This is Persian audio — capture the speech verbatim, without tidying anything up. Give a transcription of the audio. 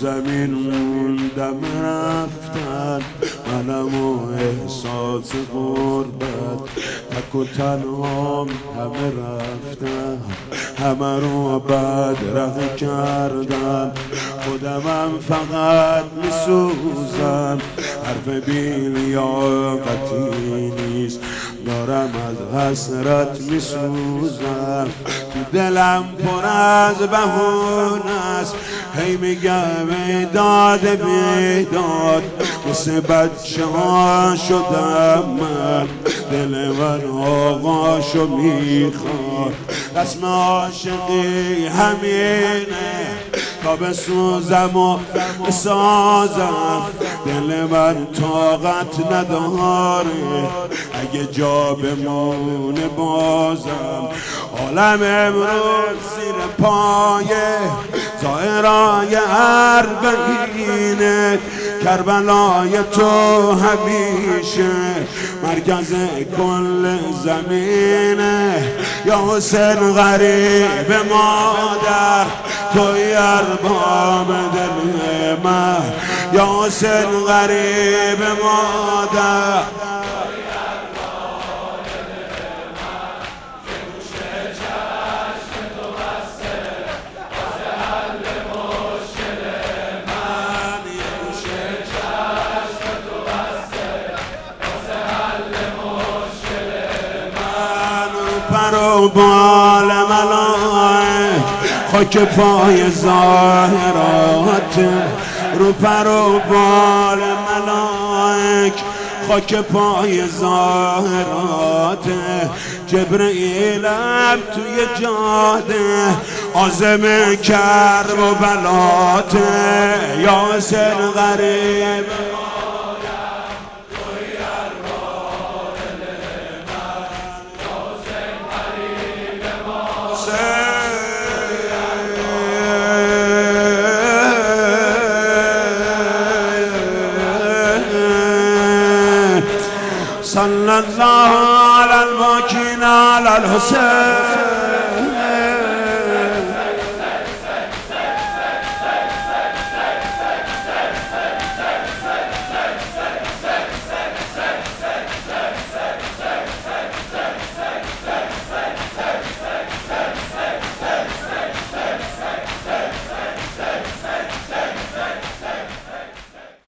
زمین موندم رفتن، منم و احساس غربت، تک و تنهام همه رفتن، همه رو بدرقه کردن، خودمم فقط میسوزم، حرف بی‌لیاقتی نیست، دارم از حسرت میسوزم، تو دلم پر از بهونه است، هی میگم داد بیداد، مثل بچه ها شدم من، دل من آقاشو میخواد، رسم عاشقی همینه، تا بسوزم و بسازم، دل من طاقت نداره، اگه جا بمونه بازم، عالم امروز زیر پایه ظاهرای اربعینه، کربلای تو همیشه مرکز کل زمینه، یا حسین غریب مادر توی ارباب دل من، یا حسین غریب مادر و بال ملائک خاک پای ظاهرات، رو پر و بال ملائک خاک پای ظاهرات، جبرئیلم توی جاده عازم کرب و بلات، یا حسین غریب صلى الله على الباكين على الحسين.